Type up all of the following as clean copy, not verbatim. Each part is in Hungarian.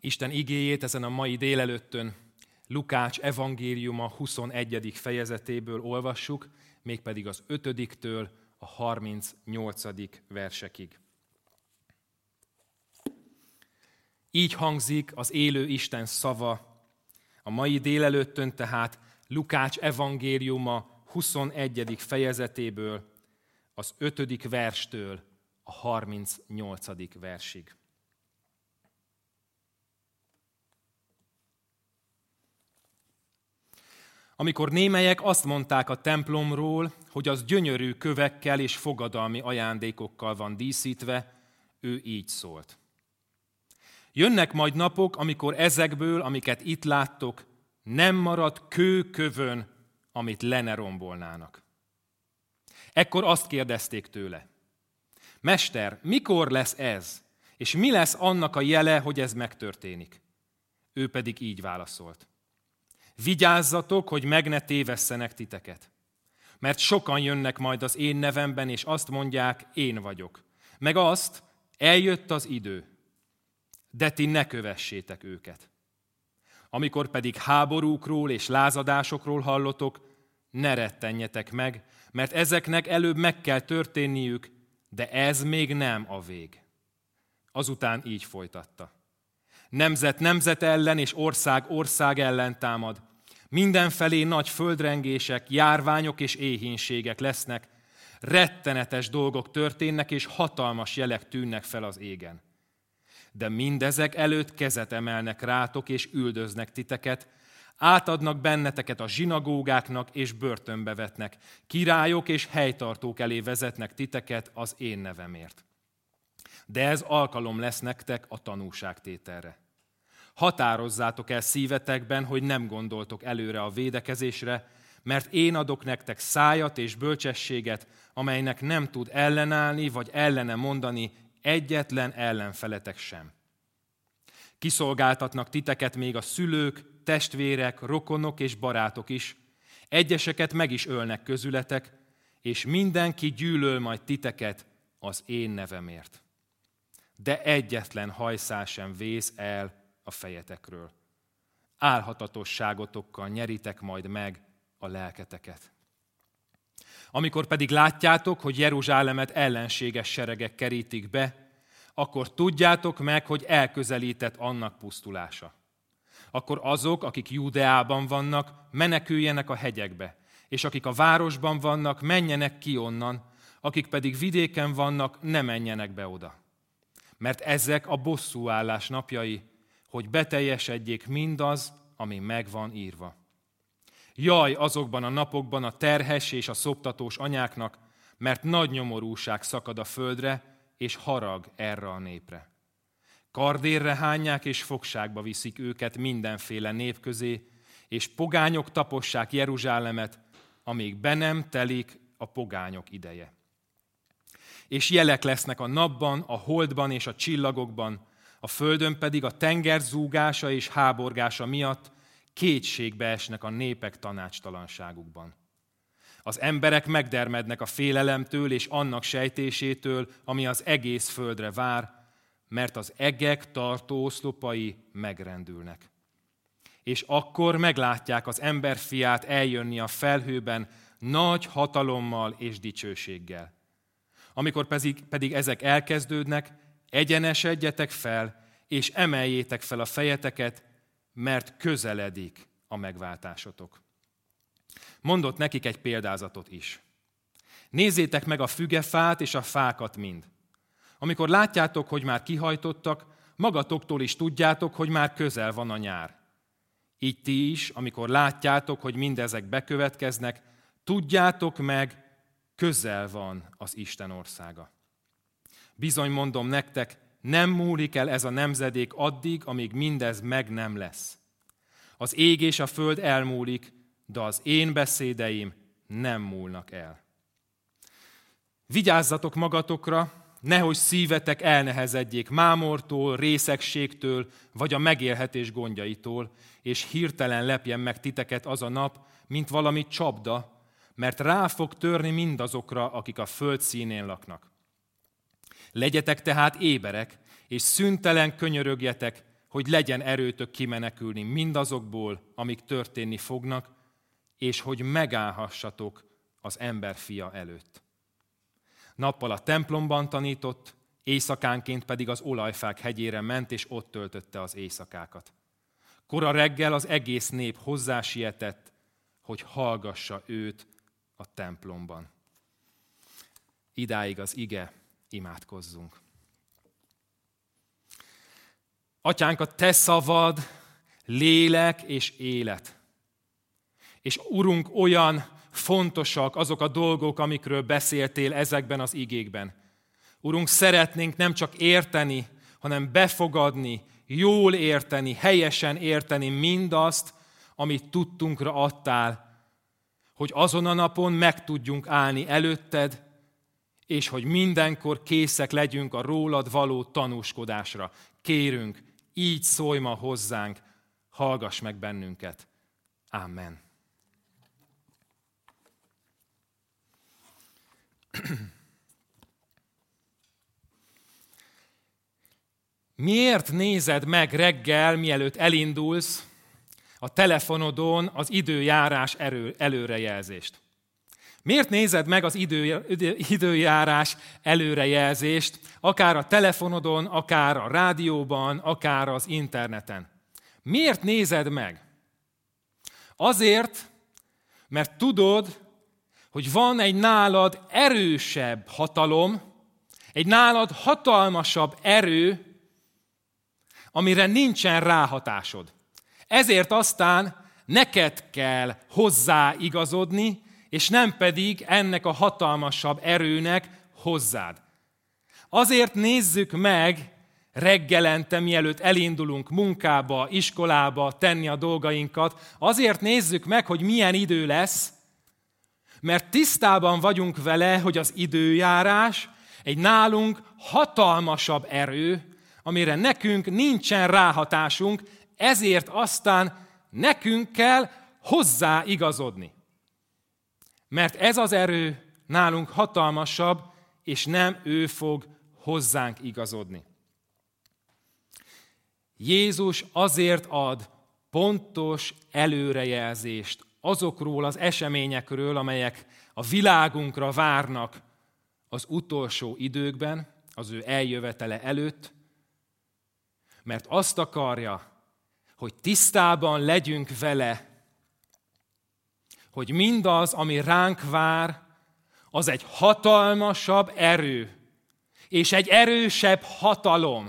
Isten igéjét ezen a mai délelőttön Lukács evangéliuma 21. fejezetéből olvassuk, mégpedig az 5-től a 38. versekig. Így hangzik az élő Isten szava a mai délelőttön, tehát Lukács evangéliuma 21. fejezetéből az 5. verstől a 38. versig. Amikor némelyek azt mondták a templomról, hogy az gyönyörű kövekkel és fogadalmi ajándékokkal van díszítve, ő így szólt. Jönnek majd napok, amikor ezekből, amiket itt láttok, nem marad kő kövön, amit le ne rombolnának. Ekkor azt kérdezték tőle: Mester, mikor lesz ez, és mi lesz annak a jele, hogy ez megtörténik? Ő pedig így válaszolt: Vigyázzatok, hogy meg ne tévesszenek titeket. Mert sokan jönnek majd az én nevemben, és azt mondják, én vagyok. Meg azt, eljött az idő. De ti ne kövessétek őket. Amikor pedig háborúkról és lázadásokról hallotok, ne rettenjetek meg, mert ezeknek előbb meg kell történniük, de ez még nem a vég. Azután így folytatta. Nemzet nemzet ellen és ország ország ellen támad. Mindenfelé nagy földrengések, járványok és éhínségek lesznek. Rettenetes dolgok történnek, és hatalmas jelek tűnnek fel az égen. De mindezek előtt kezet emelnek rátok, és üldöznek titeket, átadnak benneteket a zsinagógáknak, és börtönbe vetnek. Királyok és helytartók elé vezetnek titeket az én nevemért. De ez alkalom lesz nektek a tanúságtételre. Határozzátok el szívetekben, hogy nem gondoltok előre a védekezésre, mert én adok nektek szájat és bölcsességet, amelynek nem tud ellenállni vagy ellene mondani egyetlen ellenfeletek sem. Kiszolgáltatnak titeket még a szülők, testvérek, rokonok és barátok is, egyeseket meg is ölnek közületek, és mindenki gyűlöl majd titeket az én nevemért. De egyetlen hajszál sem vész el a fejetekről. Álhatatosságotokkal nyeritek majd meg a lelketeket. Amikor pedig látjátok, hogy Jeruzsálemet ellenséges seregek kerítik be, akkor tudjátok meg, hogy elközelített annak pusztulása. Akkor azok, akik Júdeában vannak, meneküljenek a hegyekbe, és akik a városban vannak, menjenek ki onnan, akik pedig vidéken vannak, ne menjenek be oda. Mert ezek a bosszúállás napjai, hogy beteljesedjék mindaz, ami meg van írva. Jaj azokban a napokban a terhes és a szoptatós anyáknak, mert nagy nyomorúság szakad a földre, és harag erre a népre. Kardérre hányják és fogságba viszik őket mindenféle nép közé, és pogányok tapossák Jeruzsálemet, amíg be nem telik a pogányok ideje. És jelek lesznek a napban, a holdban és a csillagokban, a földön pedig a tenger zúgása és háborgása miatt kétségbe esnek a népek tanácstalanságukban. Az emberek megdermednek a félelemtől és annak sejtésétől, ami az egész földre vár, mert az egek tartó oszlopai megrendülnek. És akkor meglátják az emberfiát eljönni a felhőben nagy hatalommal és dicsőséggel. Amikor pedig ezek elkezdődnek, egyenesedjetek fel, és emeljétek fel a fejeteket, mert közeledik a megváltásotok. Mondott nekik egy példázatot is. Nézzétek meg a fügefát és a fákat mind. Amikor látjátok, hogy már kihajtottak, magatoktól is tudjátok, hogy már közel van a nyár. Így ti is, amikor látjátok, hogy mindezek bekövetkeznek, tudjátok meg, közel van az Isten országa. Bizony mondom nektek, nem múlik el ez a nemzedék addig, amíg mindez meg nem lesz. Az ég és a föld elmúlik, de az én beszédeim nem múlnak el. Vigyázzatok magatokra, nehogy szívetek elnehezedjék mámortól, részegségtől, vagy a megélhetés gondjaitól, és hirtelen lepjen meg titeket az a nap, mint valami csapda, mert rá fog törni mindazokra, akik a föld színén laknak. Legyetek tehát éberek, és szüntelen könyörögjetek, hogy legyen erőtök kimenekülni mindazokból, amik történni fognak, és hogy megállhassatok az ember fia előtt. Nappal a templomban tanított, éjszakánként pedig az olajfák hegyére ment, és ott töltötte az éjszakákat. Kora reggel az egész nép hozzásietett, hogy hallgassa őt a templomban. Idáig az ige, imádkozzunk. Atyánk, a te szavad lélek és élet. És Urunk, olyan fontosak azok a dolgok, amikről beszéltél ezekben az igékben. Urunk, szeretnénk nem csak érteni, hanem befogadni, jól érteni, helyesen érteni mindazt, amit tudtunkra adtál, hogy azon a napon meg tudjunk állni előtted, és hogy mindenkor készek legyünk a rólad való tanúskodásra. Kérünk, így szólj ma hozzánk, hallgass meg bennünket. Amen. Miért nézed meg reggel, mielőtt elindulsz, a telefonodon az időjárás előrejelzést? Miért nézed meg az időjárás előrejelzést, akár a telefonodon, akár a rádióban, akár az interneten? Miért nézed meg? Azért, mert tudod, hogy van egy nálad erősebb hatalom, egy nálad hatalmasabb erő, amire nincsen ráhatásod. Ezért aztán neked kell hozzáigazodni, és nem pedig ennek a hatalmasabb erőnek hozzád. Azért nézzük meg reggelente, mielőtt elindulunk munkába, iskolába, tenni a dolgainkat, azért nézzük meg, hogy milyen idő lesz, mert tisztában vagyunk vele, hogy az időjárás egy nálunk hatalmasabb erő, amire nekünk nincsen ráhatásunk, ezért aztán nekünk kell hozzáigazodni. Mert ez az erő nálunk hatalmasabb, és nem ő fog hozzánk igazodni. Jézus azért ad pontos előrejelzést azokról az eseményekről, amelyek a világunkra várnak az utolsó időkben, az ő eljövetele előtt, mert azt akarja, hogy tisztában legyünk vele, hogy mindaz, ami ránk vár, az egy hatalmasabb erő, és egy erősebb hatalom,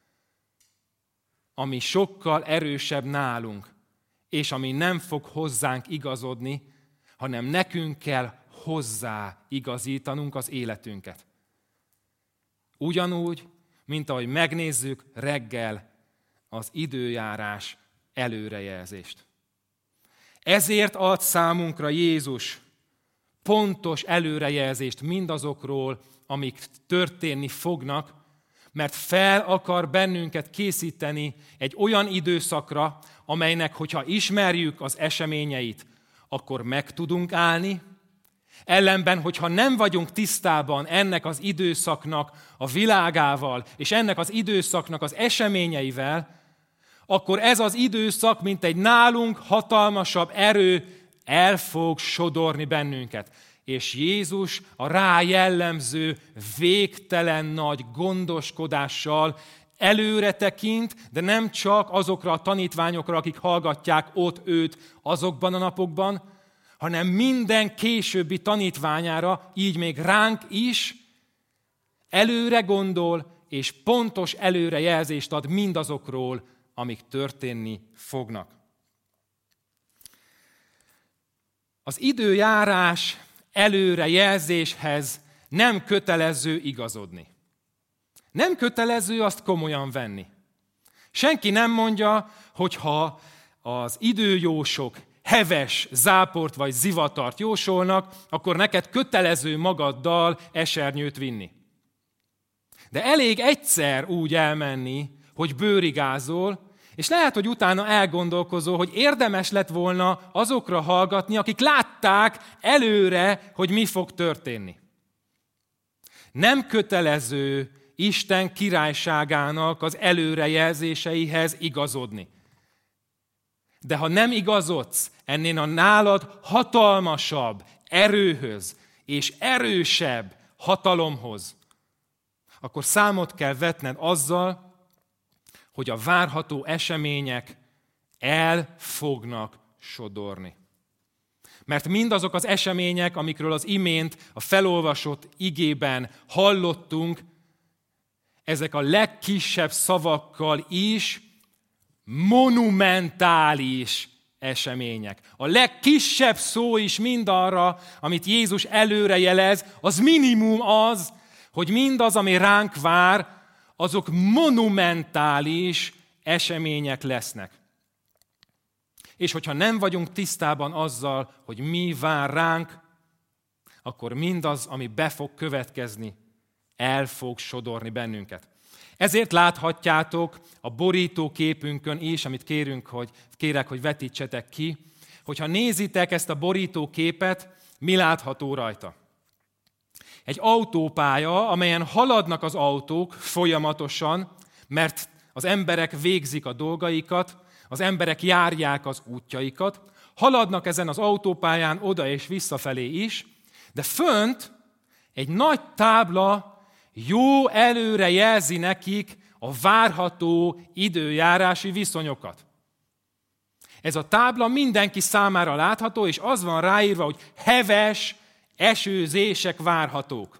ami sokkal erősebb nálunk, és ami nem fog hozzánk igazodni, hanem nekünk kell hozzá igazítanunk az életünket. Ugyanúgy, mint ahogy megnézzük reggel az időjárás előrejelzést. Ezért ad számunkra Jézus pontos előrejelzést mindazokról, amik történni fognak, mert fel akar bennünket készíteni egy olyan időszakra, amelynek, hogyha ismerjük az eseményeit, akkor meg tudunk állni. Ellenben, hogyha nem vagyunk tisztában ennek az időszaknak a világával, és ennek az időszaknak az eseményeivel, akkor ez az időszak, mint egy nálunk hatalmasabb erő, el fog sodorni bennünket. És Jézus a rá jellemző végtelen nagy gondoskodással előre tekint, de nem csak azokra a tanítványokra, akik hallgatják ott őt azokban a napokban, hanem minden későbbi tanítványára, így még ránk is előre gondol, és pontos előrejelzést ad mindazokról, amik történni fognak. Az időjárás előrejelzéshez nem kötelező igazodni. Nem kötelező azt komolyan venni. Senki nem mondja, hogy ha az időjósok heves záport vagy zivatart jósolnak, akkor neked kötelező magaddal esernyőt vinni. De elég egyszer úgy elmenni, hogy bőrigázol, és lehet, hogy utána elgondolkozol, hogy érdemes lett volna azokra hallgatni, akik látták előre, hogy mi fog történni. Nem kötelező Isten királyságának az előrejelzéseihez igazodni. De ha nem igazodsz ennél a nálad hatalmasabb erőhöz és erősebb hatalomhoz, akkor számot kell vetned azzal, hogy a várható események el fognak sodorni. Mert mindazok az események, amikről az imént a felolvasott igében hallottunk, ezek a legkisebb szavakkal is monumentális események. A legkisebb szó is mindarra, amit Jézus előrejelez, az minimum az, hogy mindaz, ami ránk vár, azok monumentális események lesznek. És hogyha nem vagyunk tisztában azzal, hogy mi vár ránk, akkor mindaz, ami be fog következni, el fog sodorni bennünket. Ezért láthatjátok a borítóképünkön is, amit kérek, hogy vetítsetek ki, hogyha nézitek ezt a borítóképet, mi látható rajta. Egy autópálya, amelyen haladnak az autók folyamatosan, mert az emberek végzik a dolgaikat, az emberek járják az útjaikat, haladnak ezen az autópályán oda és visszafelé is, de fönt egy nagy tábla jó előre jelzi nekik a várható időjárási viszonyokat. Ez a tábla mindenki számára látható, és az van ráírva, hogy heves esőzések várhatók.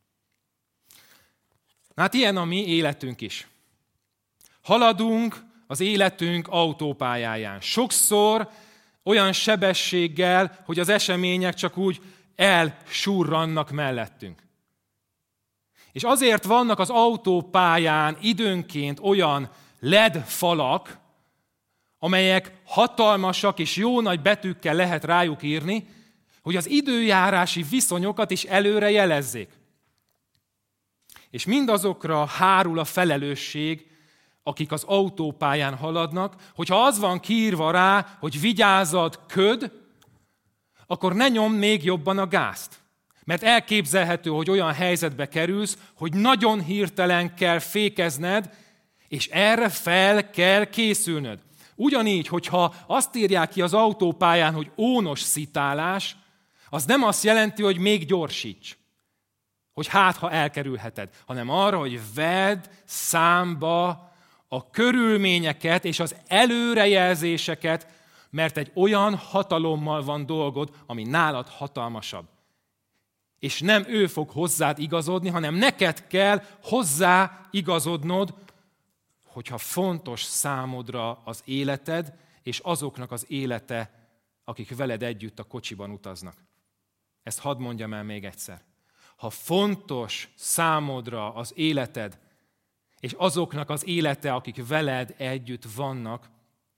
Hát ilyen a mi életünk is. Haladunk az életünk autópályáján. Sokszor olyan sebességgel, hogy az események csak úgy elsurrannak mellettünk. És azért vannak az autópályán időnként olyan LED falak, amelyek hatalmasak és jó nagy betűkkel lehet rájuk írni, hogy az időjárási viszonyokat is előre jelezzék. És mindazokra hárul a felelősség, akik az autópályán haladnak, hogyha az van kiírva rá, hogy vigyázzad, köd, akkor ne nyomd még jobban a gázt. Mert elképzelhető, hogy olyan helyzetbe kerülsz, hogy nagyon hirtelen kell fékezned, és erre fel kell készülnöd. Ugyanígy, hogyha azt írják ki az autópályán, hogy ónos szitálás, az nem azt jelenti, hogy még gyorsíts, hogy ha elkerülheted, hanem arra, hogy vedd számba a körülményeket és az előrejelzéseket, mert egy olyan hatalommal van dolgod, ami nálad hatalmasabb. És nem ő fog hozzád igazodni, hanem neked kell hozzá igazodnod, hogyha fontos számodra az életed, és azoknak az élete, akik veled együtt a kocsiban utaznak. Ezt hadd mondjam el még egyszer. Ha fontos számodra az életed, és azoknak az élete, akik veled együtt vannak,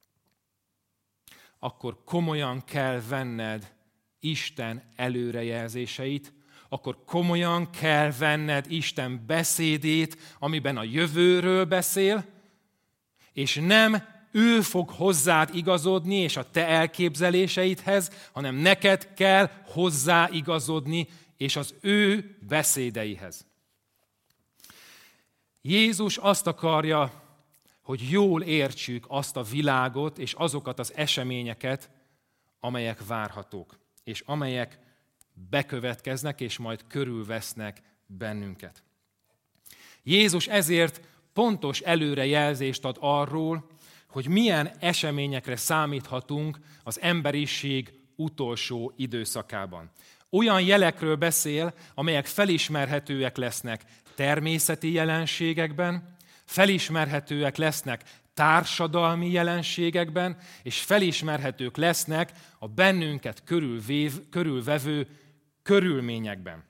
akkor komolyan kell venned Isten előrejelzéseit, akkor komolyan kell venned Isten beszédét, amiben a jövőről beszél, és nem ő fog hozzád igazodni, és a te elképzeléseidhez, hanem neked kell hozzá igazodni, és az ő beszédeihez. Jézus azt akarja, hogy jól értsük azt a világot, és azokat az eseményeket, amelyek várhatók, és amelyek bekövetkeznek, és majd körülvesznek bennünket. Jézus ezért pontos előrejelzést ad arról, hogy milyen eseményekre számíthatunk az emberiség utolsó időszakában. Olyan jelekről beszél, amelyek felismerhetőek lesznek természeti jelenségekben, felismerhetőek lesznek társadalmi jelenségekben, és felismerhetők lesznek a bennünket körülvevő körülményekben.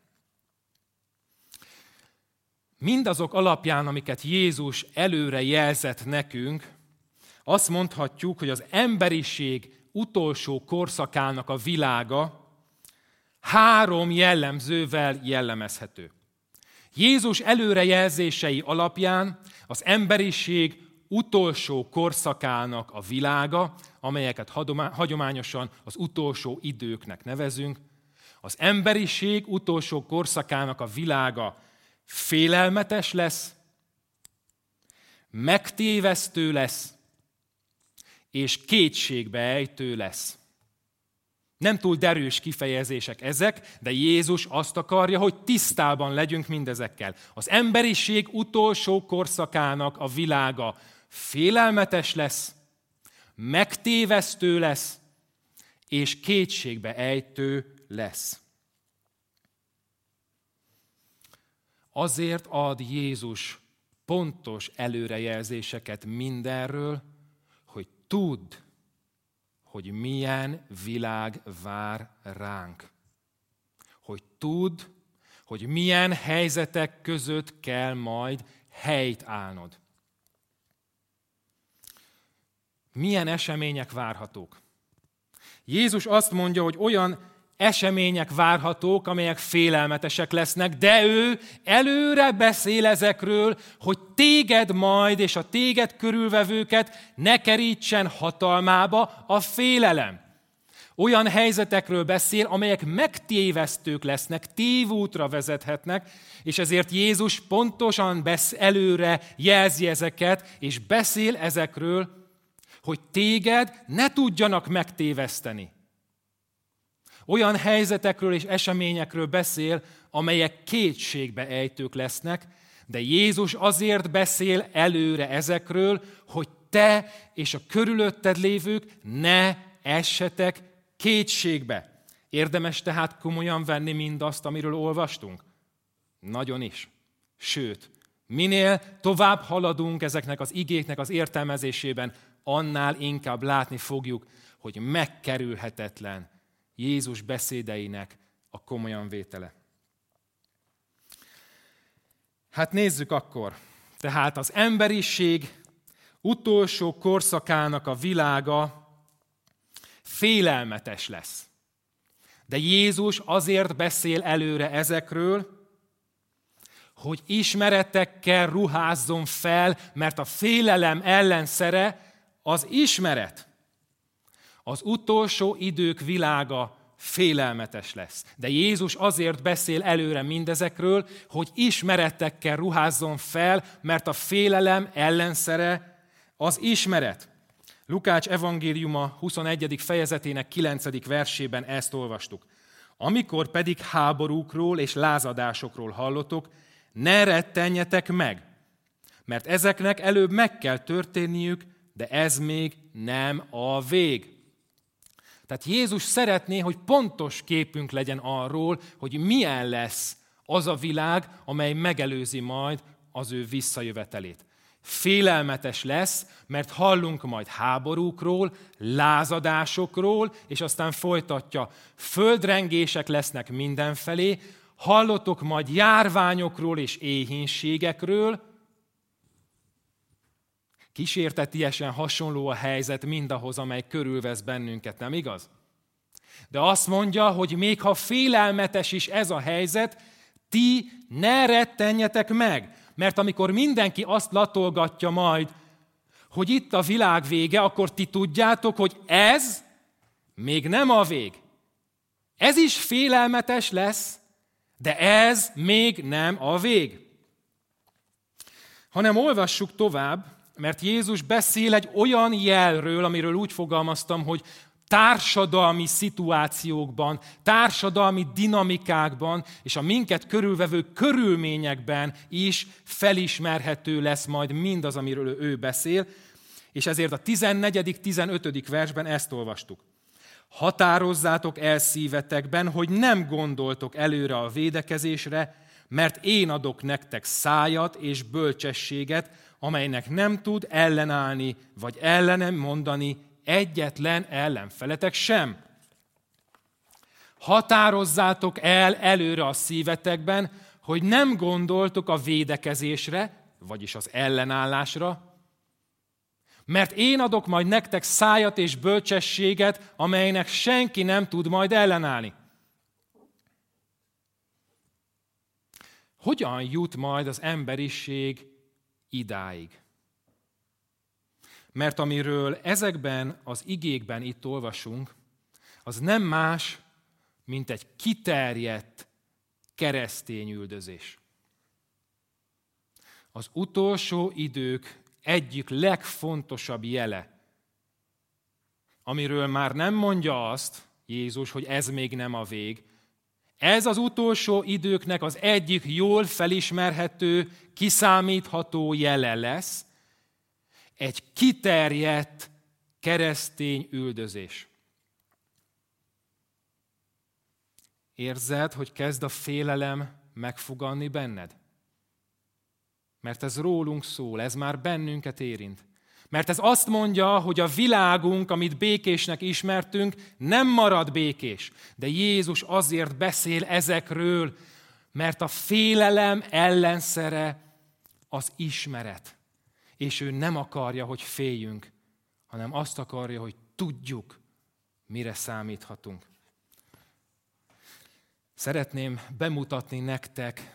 Mindazok alapján, amiket Jézus előre jelzett nekünk, azt mondhatjuk, hogy az emberiség utolsó korszakának a világa 3 jellemzővel jellemezhető. Jézus előrejelzései alapján az emberiség utolsó korszakának a világa, amelyeket hagyományosan az utolsó időknek nevezünk, az emberiség utolsó korszakának a világa félelmetes lesz, megtévesztő lesz, és kétségbe ejtő lesz. Nem túl derűs kifejezések ezek, de Jézus azt akarja, hogy tisztában legyünk mindezekkel. Az emberiség utolsó korszakának a világa félelmetes lesz, megtévesztő lesz, és kétségbe ejtő lesz. Azért ad Jézus pontos előrejelzéseket mindenről, hogy tudd, hogy milyen világ vár ránk. Hogy tudd, hogy milyen helyzetek között kell majd helyt állnod. Milyen események várhatók? Jézus azt mondja, hogy olyan események várhatók, amelyek félelmetesek lesznek, de ő előre beszél ezekről, hogy téged majd és a téged körülvevőket ne kerítsen hatalmába a félelem. Olyan helyzetekről beszél, amelyek megtévesztők lesznek, tévútra vezethetnek, és ezért Jézus pontosan előre jelzi ezeket, és beszél ezekről, hogy téged ne tudjanak megtéveszteni. Olyan helyzetekről és eseményekről beszél, amelyek kétségbe ejtők lesznek, de Jézus azért beszél előre ezekről, hogy te és a körülötted lévők ne essetek kétségbe. Érdemes tehát komolyan venni mindazt, amiről olvastunk? Nagyon is. Sőt, minél tovább haladunk ezeknek az igéknek az értelmezésében, annál inkább látni fogjuk, hogy megkerülhetetlen Jézus beszédeinek a komolyan vétele. Hát nézzük akkor. Tehát az emberiség utolsó korszakának a világa félelmetes lesz. De Jézus azért beszél előre ezekről, hogy ismeretekkel ruházzon fel, mert a félelem ellenszere az ismeret. Az utolsó idők világa félelmetes lesz. De Jézus azért beszél előre mindezekről, hogy ismeretekkel ruházzon fel, mert a félelem ellenszere az ismeret. Lukács evangéliuma 21. fejezetének 9. versében ezt olvastuk. Amikor pedig háborúkról és lázadásokról hallotok, ne rettenjetek meg, mert ezeknek előbb meg kell történniük, de ez még nem a vég. Tehát Jézus szeretné, hogy pontos képünk legyen arról, hogy milyen lesz az a világ, amely megelőzi majd az ő visszajövetelét. Félelmetes lesz, mert hallunk majd háborúkról, lázadásokról, és aztán folytatja, földrengések lesznek mindenfelé, hallotok majd járványokról és éhínségekről. Kísértetiesen hasonló a helyzet mindahhoz, amely körülvesz bennünket, nem igaz? De azt mondja, hogy még ha félelmetes is ez a helyzet, ti ne rettenjetek meg, mert amikor mindenki azt latolgatja majd, hogy itt a világ vége, akkor ti tudjátok, hogy ez még nem a vég. Ez is félelmetes lesz, de ez még nem a vég. Hanem olvassuk tovább, mert Jézus beszél egy olyan jelről, amiről úgy fogalmaztam, hogy társadalmi szituációkban, társadalmi dinamikákban és a minket körülvevő körülményekben is felismerhető lesz majd mindaz, amiről ő beszél, és ezért a 14., 15. versben ezt olvastuk. Határozzátok el szívetekben, hogy nem gondoltok előre a védekezésre, mert én adok nektek szájat és bölcsességet, amelynek nem tud ellenállni, vagy ellenem mondani egyetlen ellenfeletek sem. Határozzátok el előre a szívetekben, hogy nem gondoltok a védekezésre, vagyis az ellenállásra, mert én adok majd nektek szájat és bölcsességet, amelynek senki nem tud majd ellenállni. Hogyan jut majd az emberiség idáig? Mert amiről ezekben az igékben itt olvasunk, az nem más, mint egy kiterjedt keresztény üldözés. az utolsó idők egyik legfontosabb jele, amiről már nem mondja azt Jézus, hogy ez még nem a vég. Ez az utolsó időknek az egyik jól felismerhető, kiszámítható jele lesz, egy kiterjedt keresztény üldözés. Érzed, hogy kezd a félelem megfoganni benned? Mert ez rólunk szól, ez már bennünket érint. Mert ez azt mondja, hogy a világunk, amit békésnek ismertünk, nem marad békés. De Jézus azért beszél ezekről, mert a félelem ellenszere az ismeret. És ő nem akarja, hogy féljünk, hanem azt akarja, hogy tudjuk, mire számíthatunk. Szeretném bemutatni nektek,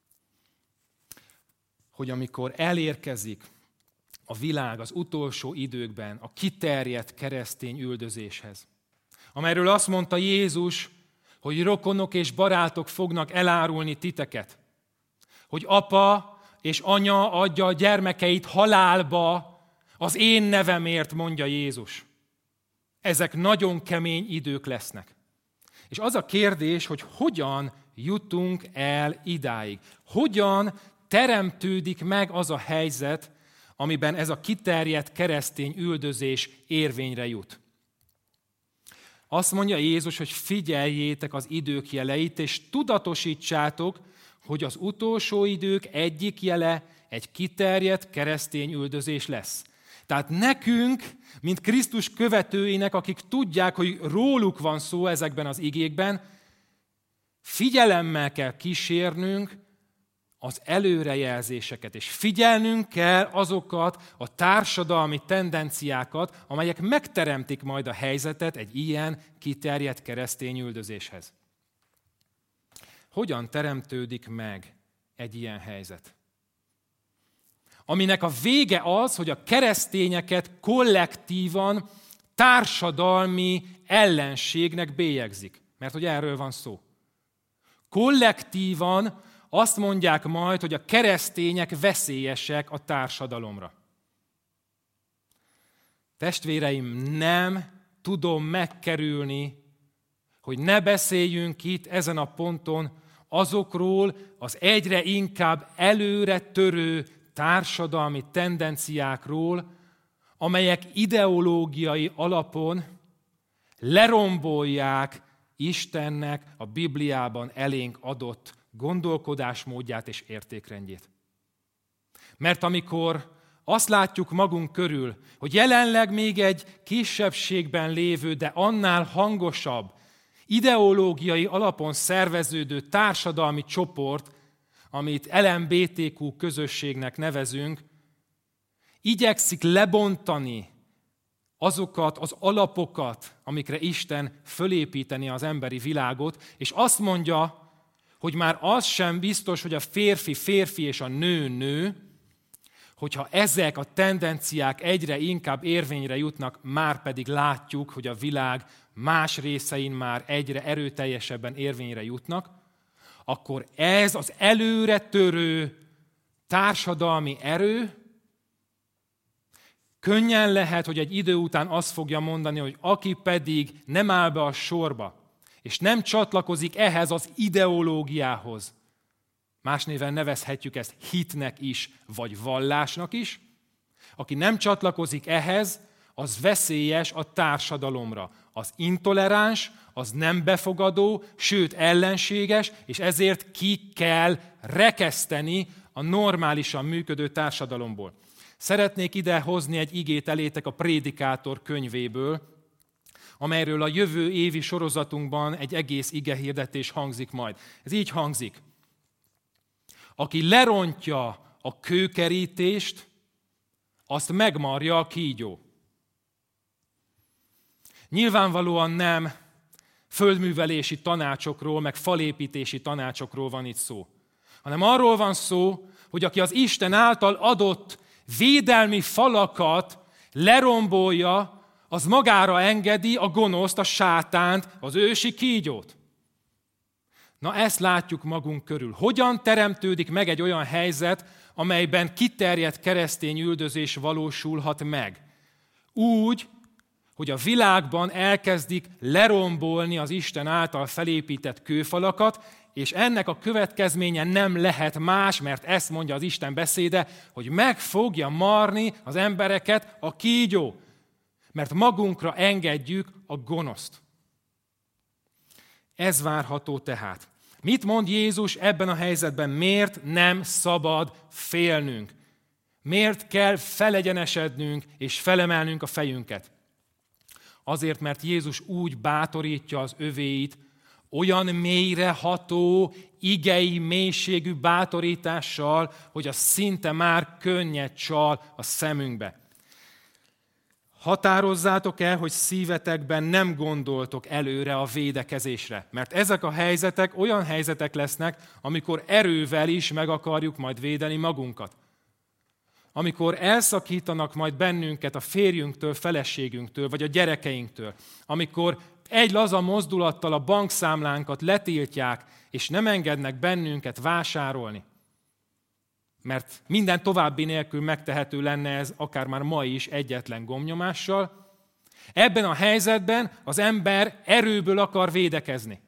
hogy amikor elérkezik a világ az utolsó időkben a kiterjedt keresztény üldözéshez, amelyről azt mondta Jézus, hogy rokonok és barátok fognak elárulni titeket, hogy apa és anya adja a gyermekeit halálba az én nevemért, mondja Jézus. Ezek nagyon kemény idők lesznek. És az a kérdés, hogy hogyan jutunk el idáig? Hogyan teremtődik meg az a helyzet, amiben ez a kiterjedt keresztény üldözés érvényre jut? Azt mondja Jézus, hogy figyeljétek az idők jeleit, és tudatosítsátok, hogy az utolsó idők egyik jele egy kiterjedt keresztény üldözés lesz. Tehát nekünk, mint Krisztus követőinek, akik tudják, hogy róluk van szó ezekben az igékben, figyelemmel kell kísérnünk az előrejelzéseket, és figyelnünk kell azokat a társadalmi tendenciákat, amelyek megteremtik majd a helyzetet egy ilyen kiterjedt keresztény üldözéshez. Hogyan teremtődik meg egy ilyen helyzet? Aminek a vége az, hogy a keresztényeket kollektívan társadalmi ellenségnek bélyegzik. Mert hogy erről van szó. Kollektívan azt mondják majd, hogy a keresztények veszélyesek a társadalomra. Testvéreim, nem tudom megkerülni, hogy ne beszéljünk itt ezen a ponton azokról az egyre inkább előre törő társadalmi tendenciákról, amelyek ideológiai alapon lerombolják Istennek a Bibliában elénk adott gondolkodásmódját és értékrendjét. Mert amikor azt látjuk magunk körül, hogy jelenleg még egy kisebbségben lévő, de annál hangosabb, ideológiai alapon szerveződő társadalmi csoport, amit LMBTQ közösségnek nevezünk, igyekszik lebontani azokat az alapokat, amikre Isten fölépíteni az emberi világot, és azt mondja, hogy már az sem biztos, hogy a férfi férfi és a nő nő, hogyha ezek a tendenciák egyre inkább érvényre jutnak, már pedig látjuk, hogy a világ más részein már egyre erőteljesebben érvényre jutnak, akkor ez az előre törő társadalmi erő könnyen lehet, hogy egy idő után azt fogja mondani, hogy aki pedig nem áll be a sorba, és nem csatlakozik ehhez az ideológiához, más néven nevezhetjük ezt hitnek is, vagy vallásnak is, aki nem csatlakozik ehhez, az veszélyes a társadalomra. Az intoleráns, az nem befogadó, sőt ellenséges, és ezért ki kell rekeszteni a normálisan működő társadalomból. Szeretnék ide hozni egy igét elétek a Prédikátor könyvéből, amelyről a jövő évi sorozatunkban egy egész igehirdetés hangzik majd. Ez így hangzik. Aki lerontja a kőkerítést, azt megmarja a kígyó. Nyilvánvalóan nem földművelési tanácsokról, meg falépítési tanácsokról van itt szó, hanem arról van szó, hogy aki az Isten által adott védelmi falakat lerombolja, az magára engedi a gonoszt, a sátánt, az ősi kígyót. Na ezt látjuk magunk körül. Hogyan teremtődik meg egy olyan helyzet, amelyben kiterjedt keresztény üldözés valósulhat meg? Úgy, hogy a világban elkezdik lerombolni az Isten által felépített kőfalakat, és ennek a következménye nem lehet más, mert ezt mondja az Isten beszéde, hogy meg fogja marni az embereket a kígyó, mert magunkra engedjük a gonoszt. Ez várható tehát. Mit mond Jézus ebben a helyzetben? Miért nem szabad félnünk? Miért kell felegyenesednünk és felemelnünk a fejünket? Azért, mert Jézus úgy bátorítja az övéit, olyan mélyreható, igei mélységű bátorítással, hogy az szinte már könnyed csal a szemünkbe. Határozzátok el, hogy szívetekben nem gondoltok előre a védekezésre. Mert ezek a helyzetek olyan helyzetek lesznek, amikor erővel is meg akarjuk majd védeni magunkat. Amikor elszakítanak majd bennünket a férjünktől, feleségünktől, vagy a gyerekeinktől. Amikor egy laza mozdulattal a bankszámlánkat letiltják, és nem engednek bennünket vásárolni. Mert minden további nélkül megtehető lenne ez, akár már ma is egyetlen gombnyomással. Ebben a helyzetben az ember erőből akar védekezni.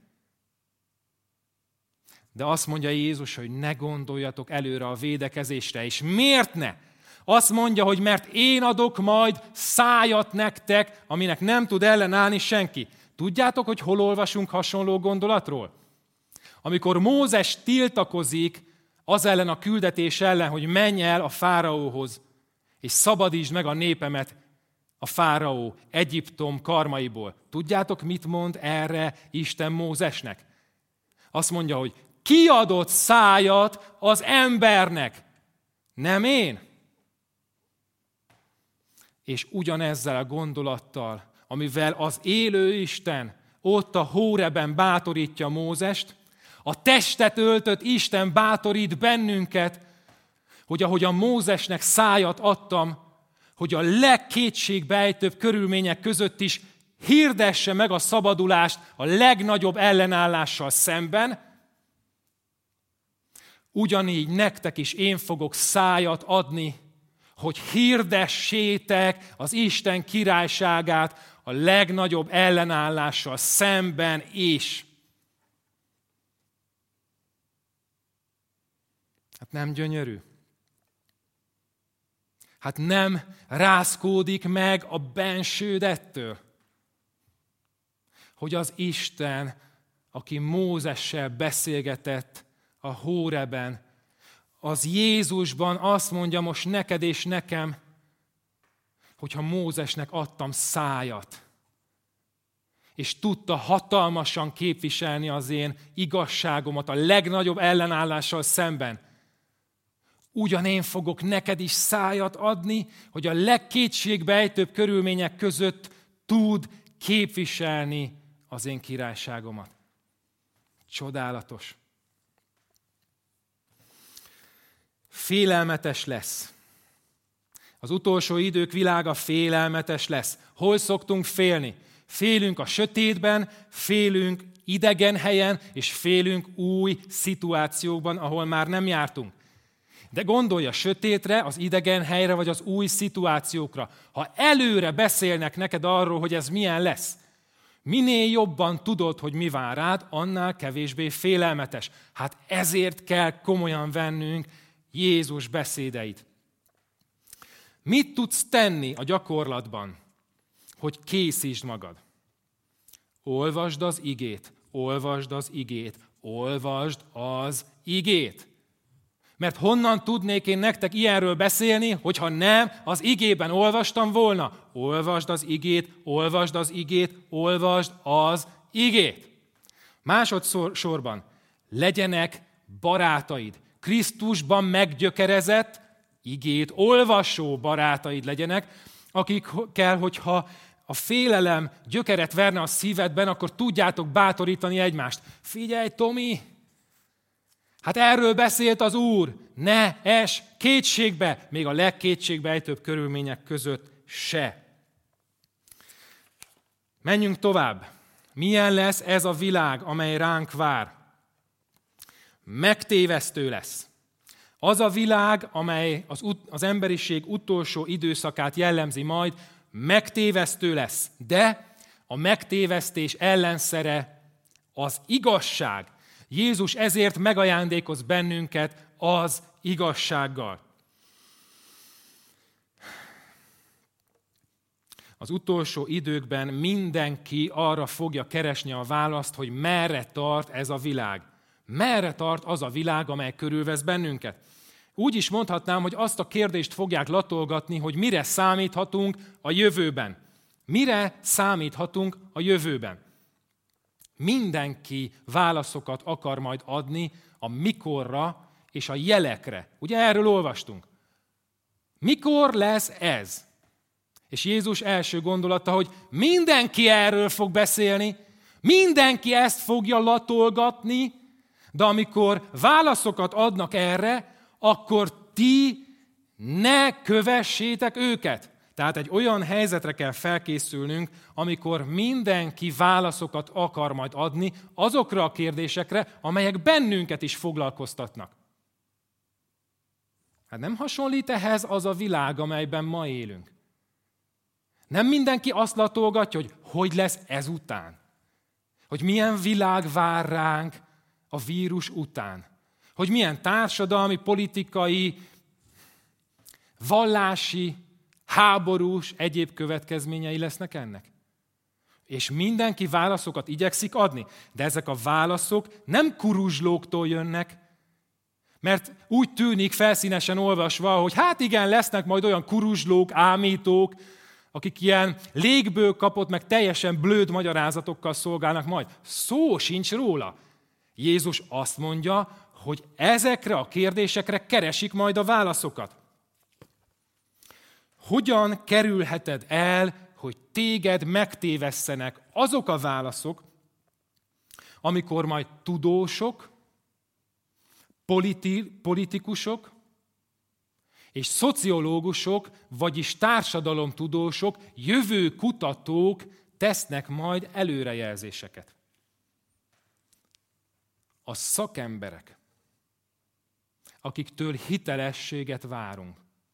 De azt mondja Jézus, hogy ne gondoljatok előre a védekezésre. És miért ne? Azt mondja, hogy mert én adok majd szájat nektek, aminek nem tud ellenállni senki. Tudjátok, hogy hol olvasunk hasonló gondolatról? Amikor Mózes tiltakozik az ellen a küldetés ellen, hogy menj el a fáraóhoz, és szabadítsd meg a népemet a fáraó Egyiptom karmaiból. Tudjátok, mit mond erre Isten Mózesnek? Azt mondja, hogy ki adott szájat az embernek? Nem én? És ugyanezzel a gondolattal, amivel az élő Isten ott a Hóreben bátorítja Mózest, a testet öltött Isten bátorít bennünket, hogy ahogyan Mózesnek szájat adtam, hogy a legkétségbejtőbb körülmények között is hirdesse meg a szabadulást a legnagyobb ellenállással szemben, ugyanígy nektek is én fogok szájat adni, hogy hirdessétek az Isten királyságát a legnagyobb ellenállással szemben is. Hát nem gyönyörű? Hát nem rázkódik meg a bensőd ettől, hogy az Isten, aki Mózessel beszélgetett a Hóreben, az Jézusban azt mondja most neked és nekem, hogyha Mózesnek adtam szájat, és tudta hatalmasan képviselni az én igazságomat a legnagyobb ellenállással szemben, ugyan én fogok neked is szájat adni, hogy a legkétségbejtőbb körülmények között tud képviselni az én királyságomat. Csodálatos. Félelmetes lesz. Az utolsó idők világa félelmetes lesz. Hol szoktunk félni? Félünk a sötétben, félünk idegen helyen, és félünk új szituációkban, ahol már nem jártunk. De gondolj a sötétre, az idegen helyre, vagy az új szituációkra. Ha előre beszélnek neked arról, hogy ez milyen lesz, minél jobban tudod, hogy mi vár rád, annál kevésbé félelmetes. Hát ezért kell komolyan vennünk Jézus beszédeit. Mit tudsz tenni a gyakorlatban, hogy készítsd magad? Olvasd az igét, olvasd az igét, olvasd az igét. Mert honnan tudnék én nektek ilyenről beszélni, hogyha nem az igében olvastam volna? Olvasd az igét, olvasd az igét, olvasd az igét. Másodszorban legyenek barátaid. Krisztusban meggyökerezett, igét olvasó barátaid legyenek, akikkel, hogyha a félelem gyökeret verne a szívedben, akkor tudjátok bátorítani egymást. Figyelj, Tomi! Hát erről beszélt az Úr, ne ess kétségbe, még a legkétségbejtőbb körülmények között se. Menjünk tovább. Milyen lesz ez a világ, amely ránk vár? megtévesztő lesz. Az a világ, amely az emberiség utolsó időszakát jellemzi majd, megtévesztő lesz. De a megtévesztés ellenszere az igazság. Jézus ezért megajándékoz bennünket az igazsággal. Az utolsó időkben mindenki arra fogja keresni a választ, hogy merre tart ez a világ. Merre tart az a világ, amely körülvesz bennünket. Úgy is mondhatnám, hogy azt a kérdést fogják latolgatni, hogy mire számíthatunk a jövőben. Mire számíthatunk a jövőben? Mindenki válaszokat akar majd adni a mikorra és a jelekre. Ugye erről olvastunk. Mikor lesz ez? És Jézus első gondolata, hogy mindenki erről fog beszélni, mindenki ezt fogja latolgatni, de amikor válaszokat adnak erre, akkor ti ne kövessétek őket. Tehát egy olyan helyzetre kell felkészülnünk, amikor mindenki válaszokat akar majd adni azokra a kérdésekre, amelyek bennünket is foglalkoztatnak. Hát nem hasonlít ehhez az a világ, amelyben ma élünk. Nem mindenki azt latolgatja, hogy lesz ezután. Hogy milyen világ vár ránk a vírus után. Hogy milyen társadalmi, politikai, vallási, háborús, egyéb következményei lesznek ennek. És mindenki válaszokat igyekszik adni. De ezek a válaszok nem kuruzslóktól jönnek, mert úgy tűnik felszínesen olvasva, hogy hát igen, lesznek majd olyan kuruzslók, ámítók, akik ilyen légből kapott, meg teljesen blőd magyarázatokkal szolgálnak majd. Szó sincs róla. Jézus azt mondja, hogy ezekre a kérdésekre keresik majd a válaszokat. Hogyan kerülheted el, hogy téged megtévesszenek azok a válaszok, amikor majd tudósok, politikusok és szociológusok, vagyis társadalomtudósok, jövőkutatók tesznek majd előrejelzéseket. A szakemberek, akiktől hitelességet várunk,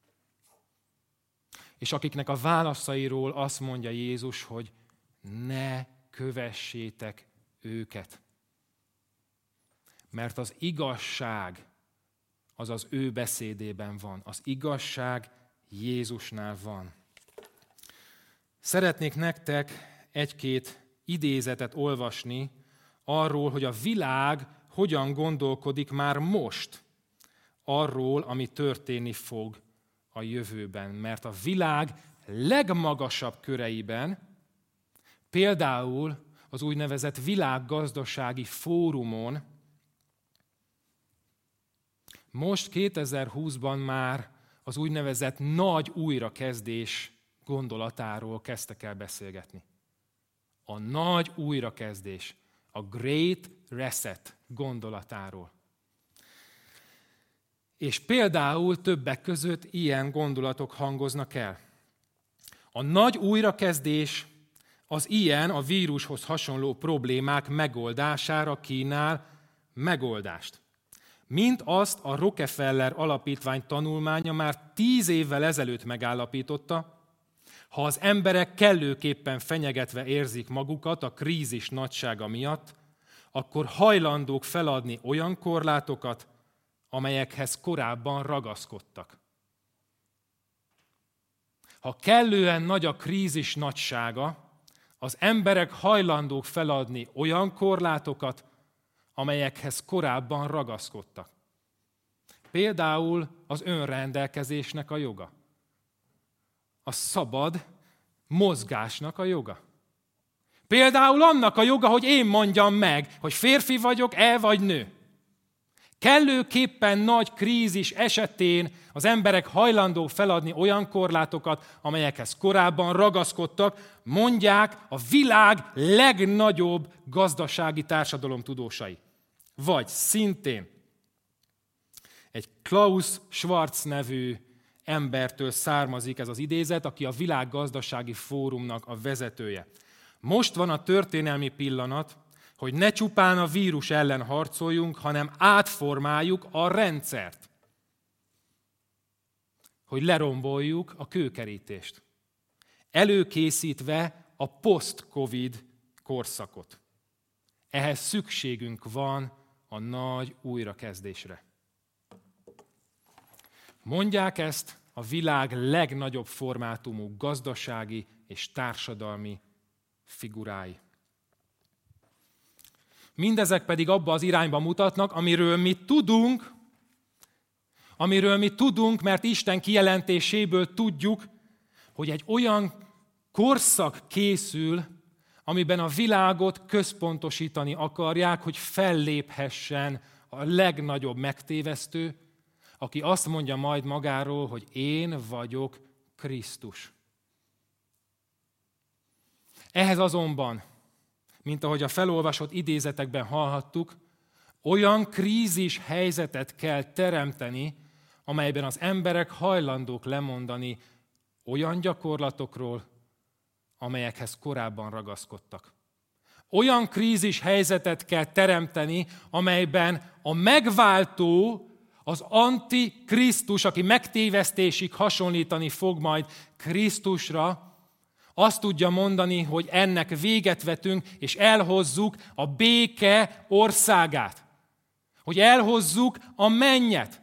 és akiknek a válaszairól azt mondja Jézus, hogy ne kövessétek őket. Mert az igazság az az ő beszédében van. Az igazság Jézusnál van. Szeretnék nektek egy-két idézetet olvasni arról, hogy a világ hogyan gondolkodik már most arról, ami történni fog a jövőben. Mert a világ legmagasabb köreiben, például az úgynevezett világgazdasági fórumon, most 2020-ban már az úgynevezett nagy újrakezdés gondolatáról kezdtek el beszélgetni. A nagy újrakezdés, a Great Reset gondolatáról. És például többek között ilyen gondolatok hangoznak el. A nagy újrakezdés az ilyen a vírushoz hasonló problémák megoldására kínál megoldást. Mint azt a Rockefeller Alapítvány tanulmánya már 10 évvel ezelőtt megállapította, ha az emberek kellőképpen fenyegetve érzik magukat a krízis nagysága miatt, akkor hajlandók feladni olyan korlátokat, amelyekhez korábban ragaszkodtak. Ha kellően nagy a krízis nagysága, az emberek hajlandók feladni olyan korlátokat, amelyekhez korábban ragaszkodtak. Például az önrendelkezésnek a joga. A szabad mozgásnak a joga. Például annak a joga, hogy én mondjam meg, hogy férfi vagyok-e vagy nő. Kellőképpen nagy krízis esetén az emberek hajlandók feladni olyan korlátokat, amelyekhez korábban ragaszkodtak, mondják a világ legnagyobb gazdasági társadalomtudósai. Vagy szintén egy Klaus Schwarz nevű embertől származik ez az idézet, aki a Világgazdasági Fórumnak a vezetője. Most van a történelmi pillanat, hogy ne csupán a vírus ellen harcoljunk, hanem átformáljuk a rendszert. Hogy leromboljuk a kőkerítést. Előkészítve a post-covid korszakot. Ehhez szükségünk van a nagy újrakezdésre. Mondják ezt a világ legnagyobb formátumú gazdasági és társadalmi figurái. Mindezek pedig abba az irányba mutatnak, amiről mi tudunk, mert Isten kijelentéséből tudjuk, hogy egy olyan korszak készül, amiben a világot központosítani akarják, hogy felléphessen a legnagyobb megtévesztő, aki azt mondja majd magáról, hogy én vagyok Krisztus. Ehhez azonban, mint ahogy a felolvasott idézetekben hallhattuk, olyan krízis helyzetet kell teremteni, amelyben az emberek hajlandók lemondani olyan gyakorlatokról, amelyekhez korábban ragaszkodtak. Olyan krízis helyzetet kell teremteni, amelyben a megváltó, az antikrisztus, aki megtévesztésig hasonlítani fog majd Krisztusra, azt tudja mondani, hogy ennek véget vetünk, és elhozzuk a béke országát. Hogy elhozzuk a mennyet.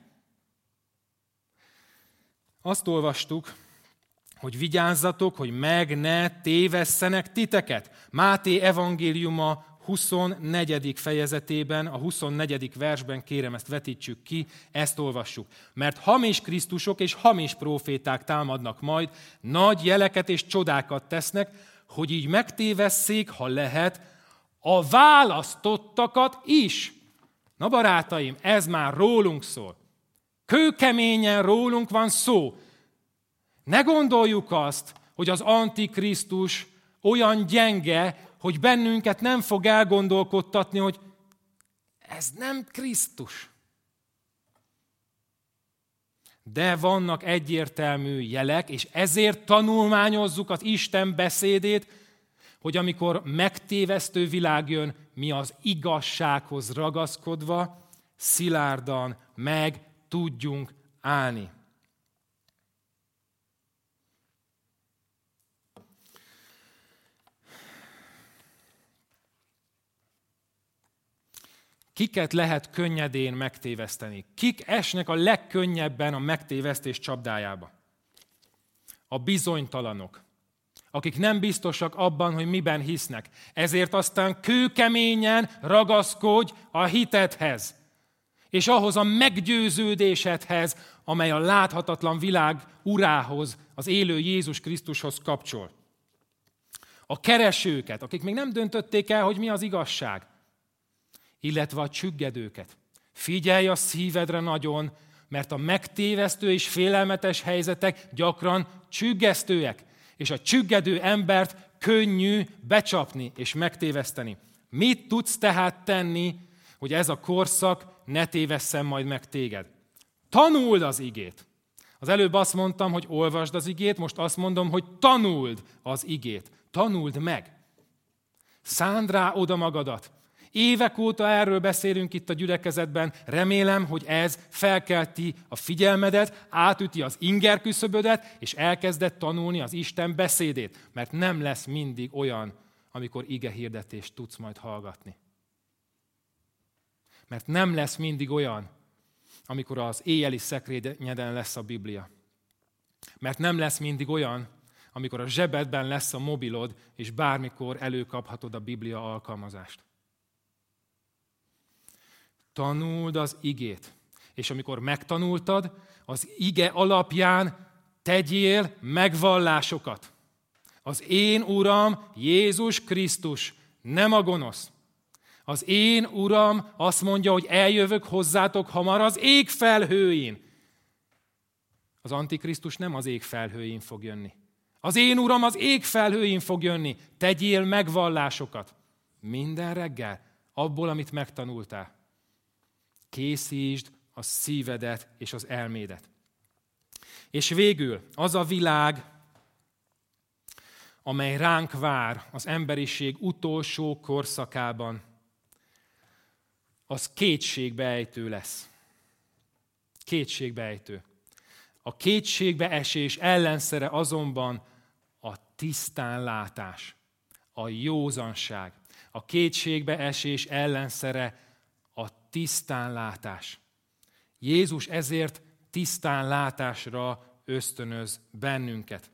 Azt olvastuk, hogy vigyázzatok, hogy meg ne tévesszenek titeket. Máté evangéliuma 24. fejezetében, a 24. versben, kérem, ezt vetítsük ki, ezt olvassuk. Mert hamis krisztusok és hamis próféták támadnak majd, nagy jeleket és csodákat tesznek, hogy így megtévesszék, ha lehet, a választottakat is. Na barátaim, ez már rólunk szól. Kőkeményen rólunk van szó. Ne gondoljuk azt, hogy az antikrisztus olyan gyenge, hogy bennünket nem fog elgondolkodtatni, hogy ez nem Krisztus. De vannak egyértelmű jelek, és ezért tanulmányozzuk az Isten beszédét, hogy amikor megtévesztő világ jön, mi az igazsághoz ragaszkodva, szilárdan meg tudjunk állni. Kiket lehet könnyedén megtéveszteni? Kik esnek a legkönnyebben a megtévesztés csapdájába? A bizonytalanok, akik nem biztosak abban, hogy miben hisznek. Ezért aztán kőkeményen ragaszkodj a hitedhez, és ahhoz a meggyőződésedhez, amely a láthatatlan világ urához, az élő Jézus Krisztushoz kapcsol. A keresőket, akik még nem döntötték el, hogy mi az igazság, illetve a csüggedőket. Figyelj a szívedre nagyon, mert a megtévesztő és félelmetes helyzetek gyakran csüggesztőek, és a csüggedő embert könnyű becsapni és megtéveszteni. Mit tudsz tehát tenni, hogy ez a korszak ne tévesszen majd meg téged? Tanuld az igét. Az előbb azt mondtam, hogy olvasd az igét, most azt mondom, hogy tanuld az igét. Tanuld meg. Szánd rá oda magadat. Évek óta erről beszélünk itt a gyülekezetben, remélem, hogy ez felkelti a figyelmedet, átüti az ingerküszöbödet, és elkezded tanulni az Isten beszédét, mert nem lesz mindig olyan, amikor igehirdetést tudsz majd hallgatni. Mert nem lesz mindig olyan, amikor az éjjeli szekrényeden lesz a Biblia. Mert nem lesz mindig olyan, amikor a zsebedben lesz a mobilod, és bármikor előkaphatod a Biblia alkalmazást. Tanuld az igét, és amikor megtanultad, az ige alapján tegyél megvallásokat. Az én Uram Jézus Krisztus, nem a gonosz. Az én Uram azt mondja, hogy eljövök hozzátok hamar az ég felhőin. Az Antikrisztus nem az ég felhőin fog jönni. Az én Uram az ég felhőin fog jönni. Tegyél megvallásokat. Minden reggel, abból, amit megtanultál. Készítsd a szívedet és az elmédet. És végül az a világ, amely ránk vár az emberiség utolsó korszakában, az kétségbeejtő lesz. Kétségbeejtő. A kétségbeesés ellenszere azonban a tisztánlátás, a józanság. A kétségbeesés ellenszere a tisztánlátás. Jézus ezért tisztánlátásra ösztönöz bennünket.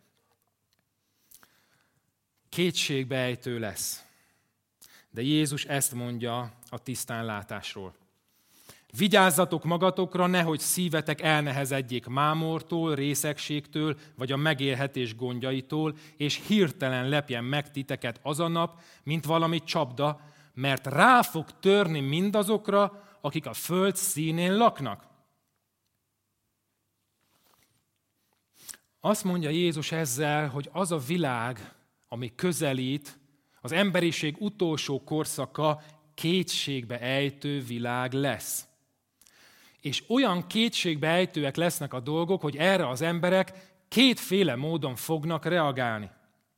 Kétségbeejtő lesz. De Jézus ezt mondja a tisztánlátásról. Vigyázzatok magatokra, nehogy szívetek elnehezedjék mámortól, részegségtől, vagy a megélhetés gondjaitól, és hirtelen lepjen meg titeket az a nap, mint valami csapda, mert rá fog törni mindazokra, akik a föld színén laknak. Azt mondja Jézus ezzel, hogy az a világ, ami közelít, az emberiség utolsó korszaka kétségbe ejtő világ lesz. És olyan kétségbe ejtőek lesznek a dolgok, hogy erre az emberek kétféle módon fognak reagálni.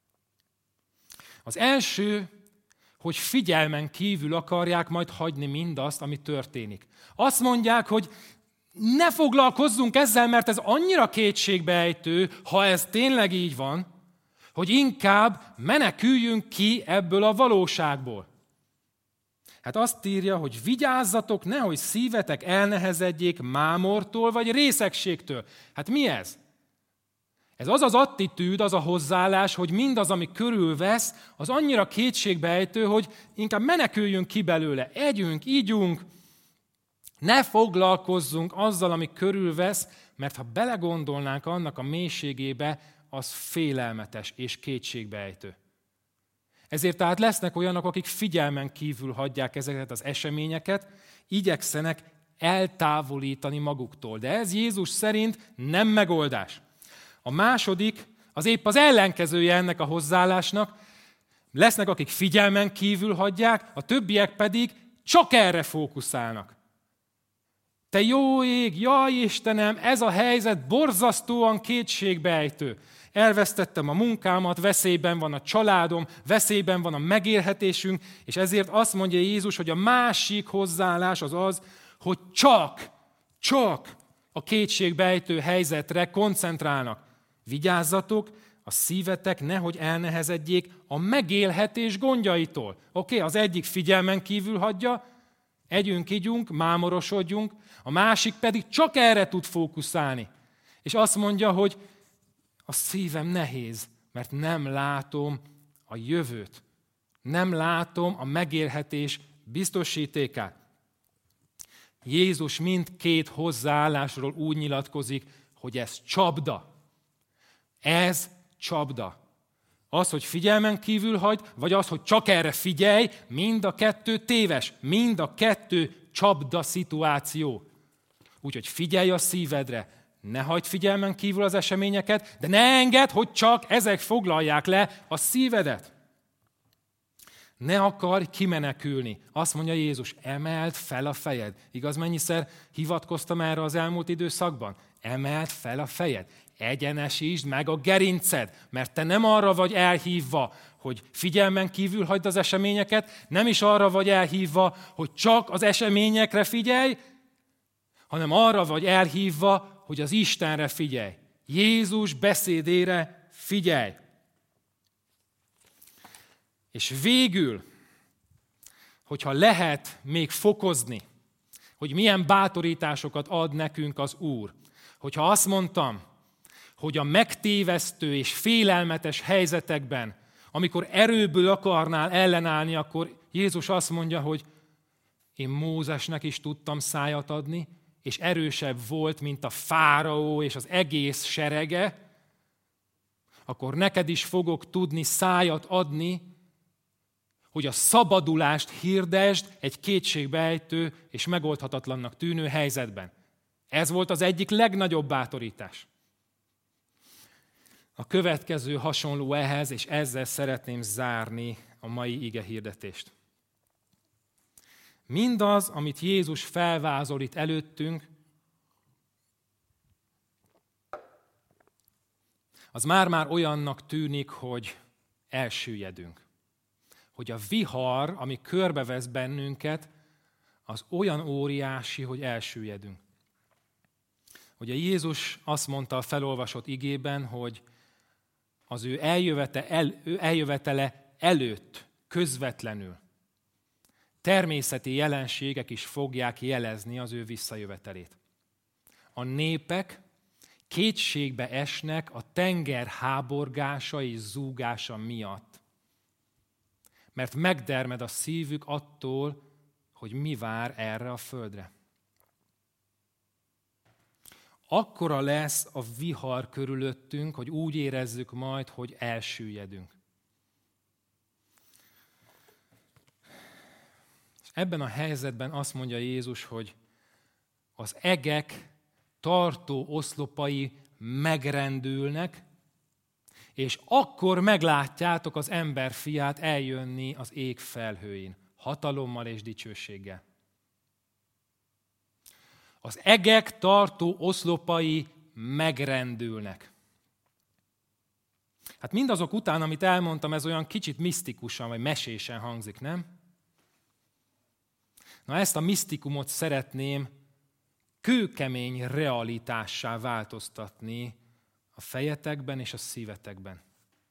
Az első, hogy figyelmen kívül akarják majd hagyni mindazt, ami történik. Azt mondják, hogy ne foglalkozzunk ezzel, mert ez annyira kétségbeejtő, ha ez tényleg így van, hogy inkább meneküljünk ki ebből a valóságból. Hát azt írja, hogy vigyázzatok, nehogy szívetek elnehezedjék mámortól vagy részegségtől. Hát mi ez? Ez az az attitűd, az a hozzáállás, hogy mindaz, ami körülvesz, az annyira kétségbeejtő, hogy inkább meneküljünk ki belőle. Együnk, ígyunk, ne foglalkozzunk azzal, ami körülvesz, mert ha belegondolnánk annak a mélységébe, az félelmetes és kétségbeejtő. Ezért tehát lesznek olyanok, akik figyelmen kívül hagyják ezeket az eseményeket, igyekszenek eltávolítani maguktól. De ez Jézus szerint nem megoldás. A második, az épp az ellenkezője ennek a hozzáállásnak. Lesznek, akik figyelmen kívül hagyják, a többiek pedig csak erre fókuszálnak. Te jó ég, jaj Istenem, ez a helyzet borzasztóan kétségbeejtő. Elvesztettem a munkámat, veszélyben van a családom, veszélyben van a megélhetésünk, és ezért azt mondja Jézus, hogy a másik hozzáállás az az, hogy csak a kétségbeejtő helyzetre koncentrálnak. Vigyázzatok, a szívetek nehogy elnehezedjék a megélhetés gondjaitól. Oké, az egyik figyelmen kívül hagyja, együnk, igyunk, mámorosodjunk, a másik pedig csak erre tud fókuszálni. És azt mondja, hogy a szívem nehéz, mert nem látom a jövőt. Nem látom a megélhetés biztosítékát. Jézus mindkét hozzáállásról úgy nyilatkozik, hogy ez csapda. Ez csapda. Az, hogy figyelmen kívül hagy, vagy az, hogy csak erre figyelj, mind a kettő téves, mind a kettő csapda szituáció. Úgyhogy figyelj a szívedre, ne hagyd figyelmen kívül az eseményeket, de ne engedd, hogy csak ezek foglalják le a szívedet. Ne akarj kimenekülni. Azt mondja Jézus, emeld fel a fejed. Igaz, mennyiszer hivatkoztam erre az elmúlt időszakban? Emeld fel a fejed. Egyenesítsd meg a gerinced, mert te nem arra vagy elhívva, hogy figyelmen kívül hagyd az eseményeket, nem is arra vagy elhívva, hogy csak az eseményekre figyelj, hanem arra vagy elhívva, hogy az Istenre figyelj. Jézus beszédére figyelj. És végül, hogyha lehet még fokozni, hogy milyen bátorításokat ad nekünk az Úr. Hogyha azt mondtam, hogy a megtévesztő és félelmetes helyzetekben, amikor erőből akarnál ellenállni, akkor Jézus azt mondja, hogy én Mózesnek is tudtam szájat adni, és erősebb volt, mint a fáraó és az egész serege, akkor neked is fogok tudni szájat adni, hogy a szabadulást hirdesd egy kétségbeejtő és megoldhatatlannak tűnő helyzetben. Ez volt az egyik legnagyobb bátorítás. A következő hasonló ehhez, és ezzel szeretném zárni a mai igehirdetést. Mindaz, amit Jézus felvázol itt előttünk, az már-már olyannak tűnik, hogy elsüllyedünk. Hogy a vihar, ami körbevesz bennünket, az olyan óriási, hogy elsüllyedünk. Ugye Jézus azt mondta a felolvasott igében, hogy az ő eljövetele előtt közvetlenül természeti jelenségek is fogják jelezni az ő visszajövetelét. A népek kétségbe esnek a tenger háborgása és zúgása miatt, mert megdermed a szívük attól, hogy mi vár erre a földre. Akkora lesz a vihar körülöttünk, hogy úgy érezzük majd, hogy elsüllyedünk. És ebben a helyzetben azt mondja Jézus, hogy az egek tartó oszlopai megrendülnek, és akkor meglátjátok az emberfiát eljönni az ég felhőin, hatalommal és dicsőséggel. Az egek tartó oszlopai megrendülnek. Hát mindazok után, amit elmondtam, ez olyan kicsit misztikusan vagy mesésen hangzik, nem? Na, ezt a misztikumot szeretném kőkemény realitássá változtatni a fejetekben és a szívetekben.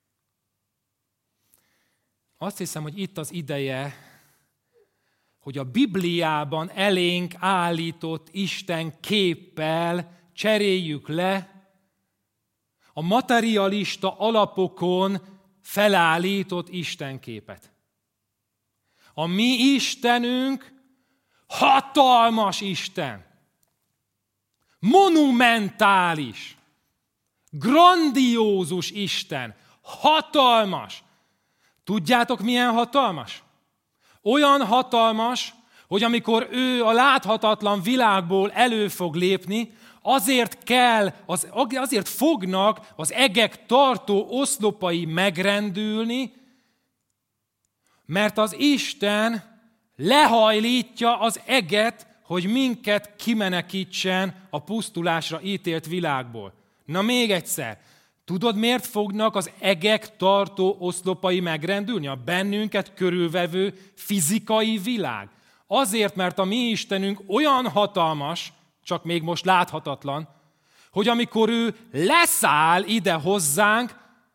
Azt hiszem, hogy itt az ideje, hogy a Bibliában elénk állított Isten képpel cseréljük le a materialista alapokon felállított Isten képet. A mi Istenünk hatalmas Isten, monumentális, grandiózus Isten, hatalmas. Tudjátok, milyen hatalmas? Olyan hatalmas, hogy amikor ő a láthatatlan világból elő fog lépni, azért fognak az egek tartó oszlopai megrendülni, mert az Isten lehajlítja az eget, hogy minket kimenekítsen a pusztulásra ítélt világból. Na még egyszer, tudod, miért fognak az egek tartó oszlopai megrendülni? A bennünket körülvevő fizikai világ. Azért, mert a mi Istenünk olyan hatalmas, csak még most láthatatlan, hogy amikor ő leszáll ide hozzánk,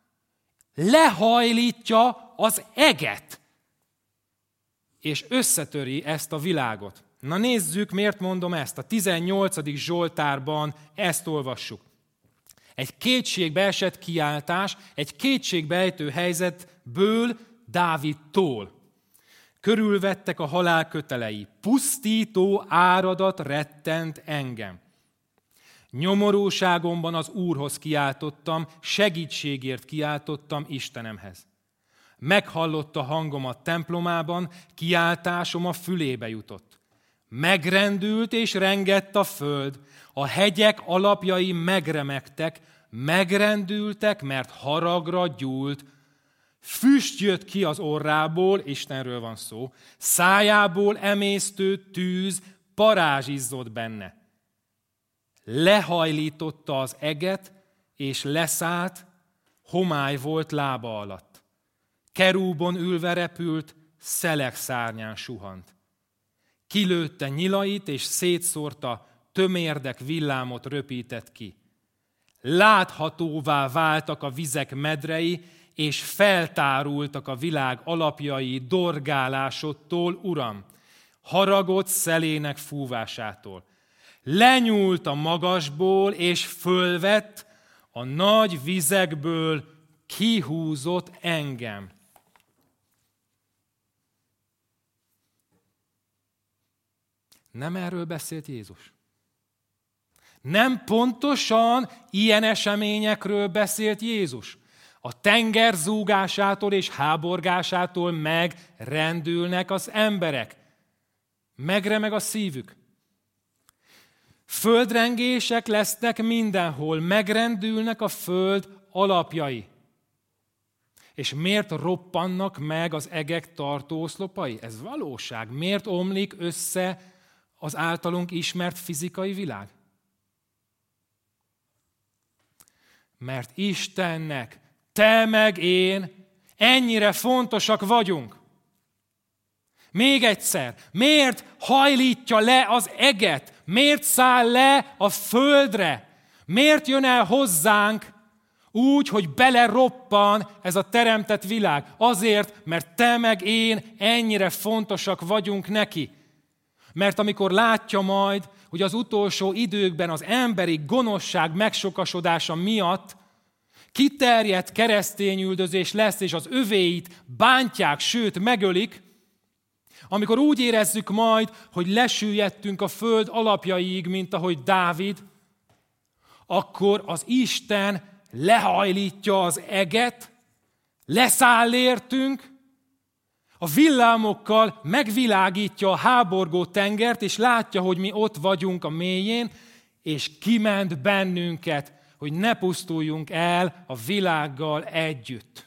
lehajlítja az eget, és összetöri ezt a világot. Na nézzük, miért mondom ezt. A 18. Zsoltárban ezt olvassuk. Egy kétségbeesett kiáltás, egy kétségbeejtő helyzetből Dávidtól. Körülvettek a halál kötelei. Pusztító áradat rettent engem. Nyomorúságomban az Úrhoz kiáltottam, segítségért kiáltottam Istenemhez. Meghallotta hangomat templomában, kiáltásom a fülébe jutott. Megrendült és rengett a föld, a hegyek alapjai megremegtek, megrendültek, mert haragra gyúlt. Füst jött ki az orrából, Istenről van szó, szájából emésztő tűz, parázsizzott benne. Lehajlította az eget, és leszállt, homály volt lába alatt. Kerúbon ülve repült, szelek szárnyán suhant. Kilőtte nyilait, és szétszórta, tömérdek villámot röpített ki. Láthatóvá váltak a vizek medrei, és feltárultak a világ alapjai dorgálásodtól, Uram, haragott szelének fúvásától. Lenyúlt a magasból, és fölvett, a nagy vizekből kihúzott engem. Nem erről beszélt Jézus. Nem pontosan ilyen eseményekről beszélt Jézus. A tenger zúgásától és háborgásától megrendülnek az emberek. Megremeg a szívük. Földrengések lesznek mindenhol, megrendülnek a föld alapjai. És miért roppannak meg az egek tartó oszlopai? Ez valóság. Miért omlik össze az általunk ismert fizikai világ? Mert Istennek, te meg én ennyire fontosak vagyunk. Még egyszer, miért hajlítja le az eget? Miért száll le a földre? Miért jön el hozzánk úgy, hogy beleroppan ez a teremtett világ? Azért, mert te meg én ennyire fontosak vagyunk neki. Mert amikor látja majd, hogy az utolsó időkben az emberi gonoszság megsokasodása miatt kiterjedt keresztényüldözés lesz, és az övéit bántják, sőt megölik, amikor úgy érezzük majd, hogy lesüllyedtünk a föld alapjaiig, mint ahogy Dávid, akkor az Isten lehajlítja az eget, leszáll értünk, a villámokkal megvilágítja a háborgó tengert, és látja, hogy mi ott vagyunk a mélyén, és kiment bennünket, hogy ne pusztuljunk el a világgal együtt.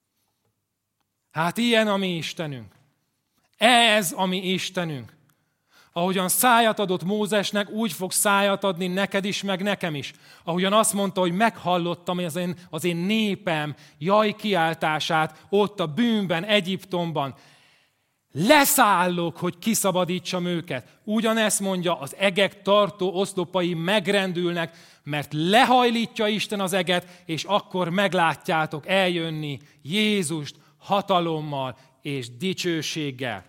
Hát ilyen a mi Istenünk. Ez a mi Istenünk. Ahogyan szájat adott Mózesnek, úgy fog szájat adni neked is, meg nekem is. Ahogyan azt mondta, hogy meghallottam az én népem jajkiáltását ott a bűnben, Egyiptomban. Leszállok, hogy kiszabadítsam őket. Ugyanezt mondja, az egek tartó oszlopai megrendülnek, mert lehajlítja Isten az eget, és akkor meglátjátok eljönni Jézust hatalommal és dicsőséggel.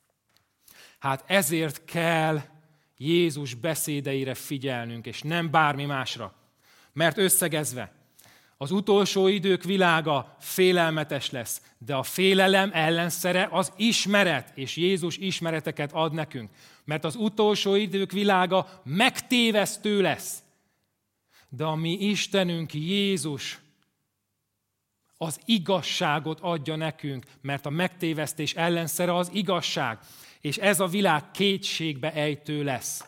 Hát ezért kell Jézus beszédeire figyelnünk, és nem bármi másra. Mert összegezve, az utolsó idők világa félelmetes lesz, de a félelem ellenszere az ismeret, és Jézus ismereteket ad nekünk. Mert az utolsó idők világa megtévesztő lesz. De a mi Istenünk Jézus az igazságot adja nekünk, mert a megtévesztés ellenszere az igazság, és ez a világ kétségbe ejtő lesz.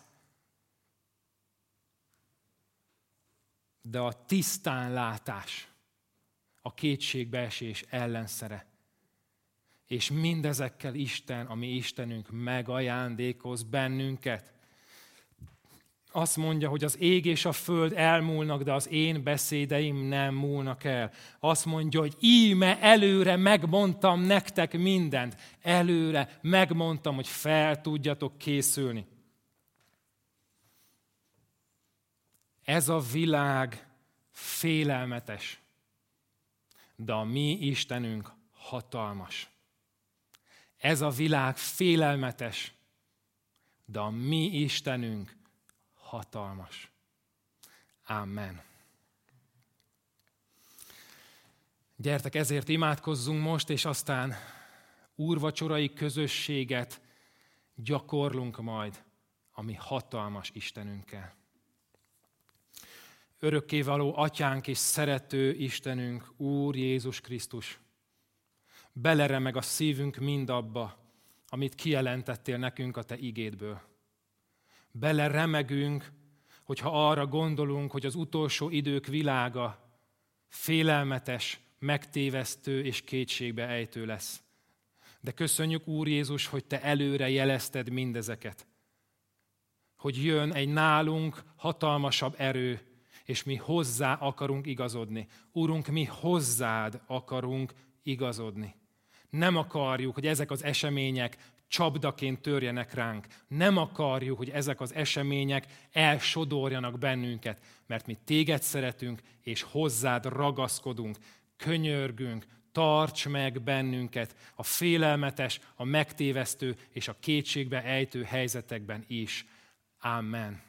De a tisztánlátás a kétségbeesés ellenszere. És mindezekkel Isten, a mi Istenünk megajándékoz bennünket. Azt mondja, hogy az ég és a föld elmúlnak, de az én beszédeim nem múlnak el. Azt mondja, hogy íme előre megmondtam nektek mindent. Előre megmondtam, hogy fel tudjatok készülni. Ez a világ félelmetes, de a mi Istenünk hatalmas. Ez a világ félelmetes, de a mi Istenünk hatalmas. Amen. Gyertek, ezért imádkozzunk most, és aztán úrvacsorai közösséget gyakorlunk majd a mi hatalmas Istenünkkel. Örökkévaló Atyánk és szerető Istenünk, Úr Jézus Krisztus, beleremeg a szívünk mindabba, amit kijelentettél nekünk a Te igédből. Beleremegünk, hogyha arra gondolunk, hogy az utolsó idők világa félelmetes, megtévesztő és kétségbe ejtő lesz. De köszönjük, Úr Jézus, hogy Te előre jelezted mindezeket. Hogy jön egy nálunk hatalmasabb erő, és mi hozzá akarunk igazodni. Úrunk, mi hozzád akarunk igazodni. Nem akarjuk, hogy ezek az események csapdaként törjenek ránk. Nem akarjuk, hogy ezek az események elsodorjanak bennünket, mert mi téged szeretünk, és hozzád ragaszkodunk, könyörgünk, tarts meg bennünket a félelmetes, a megtévesztő és a kétségbe ejtő helyzetekben is. Amen.